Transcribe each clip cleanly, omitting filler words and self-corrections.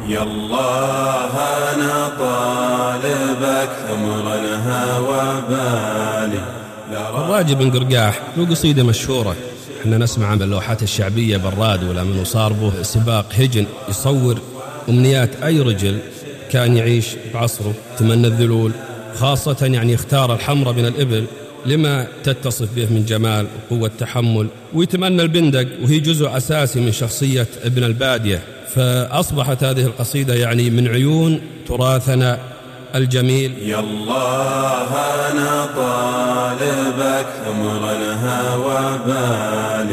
يالله أنا طالبك عمرنا وبالي. الراجي بن قرقاح له قصيدة مشهورة احنا نسمعها باللوحات الشعبية بالراد، ولما صار به سباق هجن يصور أمنيات أي رجل كان يعيش بعصره. تمنى الذلول خاصة يعني اختار الحمرة من الإبل لما تتصف به من جمال وقوة تحمل، ويتمنى البندق وهي جزء أساسي من شخصية ابن البادية. فأصبحت هذه القصيدة يعني من عيون تراثنا الجميل. يالله أنا طالبك عمرنا وبالي،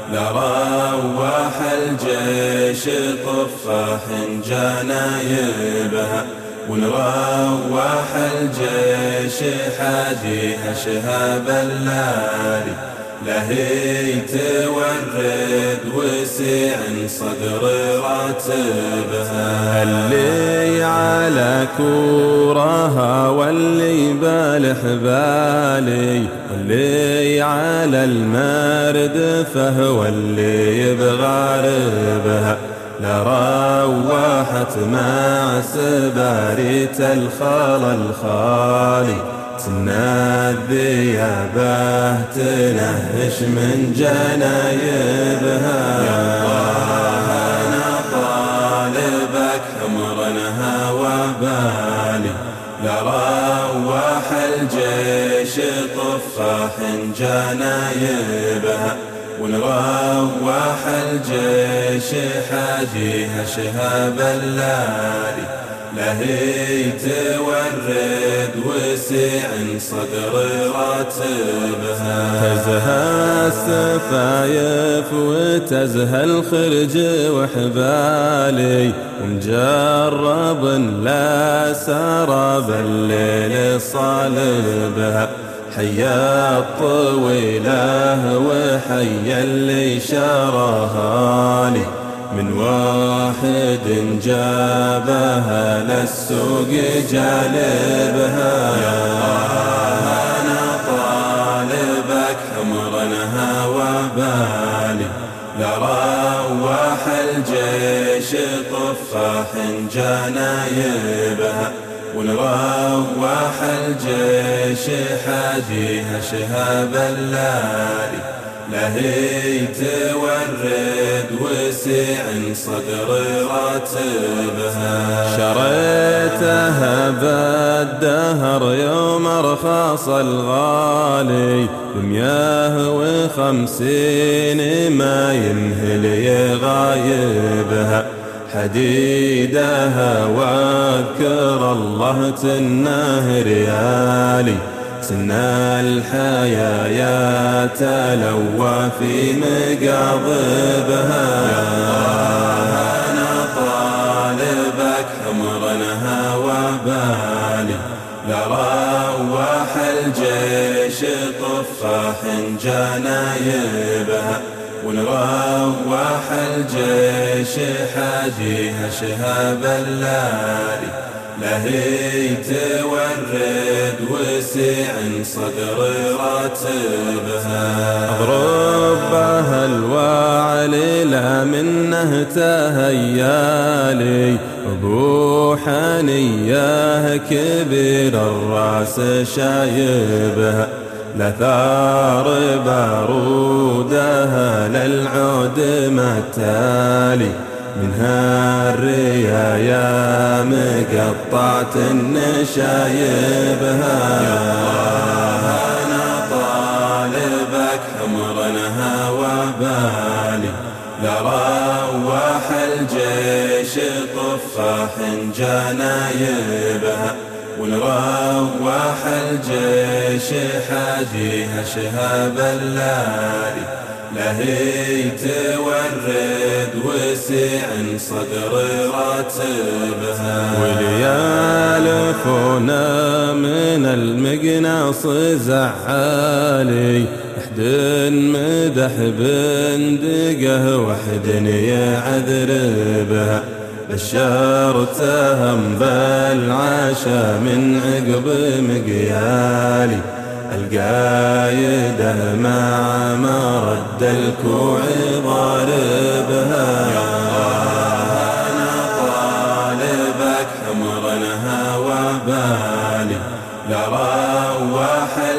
لروح الجيش طفاح جنايبها، ونروح الجيش حاديها شهاب الليالي، لهي تورد وسع صدر راتبها. اللي على كورها واللي بالحبالي، واللي على المرد فهو اللي يبغى ربها، لروحت مع سباريت الخال الخالي، تنادي ثيابه تنهش من جنايبها. يالله أنا طالبك عمرنا وبالي، لروح الجيش طفاح جنايبها، ونروح الجيش حاديها شهاب الليالي، لهي تورد وسع صدر راتبها. تزهى السفايف وتزهى الخرج وحبالي، ومجرب لا سراب الليل صالبها، حيا الطويلة وحيا اللي شرهالي، من واحد جابها للسوق جالبها. يالله أنا طالبك عمرنا وبالي، لروح الجيش طفاح جنايبها، ونروح الجيش حاديها شهاب الليالي، لهي تورد وسع صدر راتبها. شريتها بالدهر يوم رخص الغالي، ب150 ما يمهل يغايبها، حديدها واذكر الله تنه ريالي، سنا الحياة يا تلوى في مقاضبها. يالله أنا طالبك عمرنا وبالي، لروح الجيش طفاح جنايبها، ونروح الجيش حاديها شهاب الليالي، لهي تورد وسع صدر راتبها. اضرب بها الوعلي لا منه تهيالي، ابو حنيه كبير الراس شايبها، لثار بارودها للعود متالي، منها الريايا مقطعة نشايبها. يالله أنا طالبك عمرنا وبالي، لروح الجيش طفاح جنايبها، ونروح الجيش حاديها شهاب الليالي، لهي تورد وسع صدر راتبها. وليالفونا من المقناص زعالي، احد مدح بندقه وحد يعذر بها، بشرتهم بالعشا من عقب مقيالي، القايدة مع مرد الكوع ضاربها. يالله أنا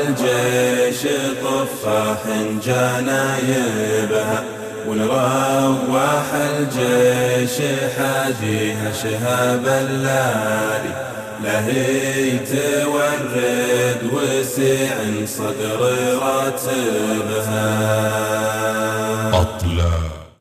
الجيش طفاح جنايبها، ونروح الجيش حاجيها شهاب الليالي، لهي تورد وسع صدر راتبها. أطلال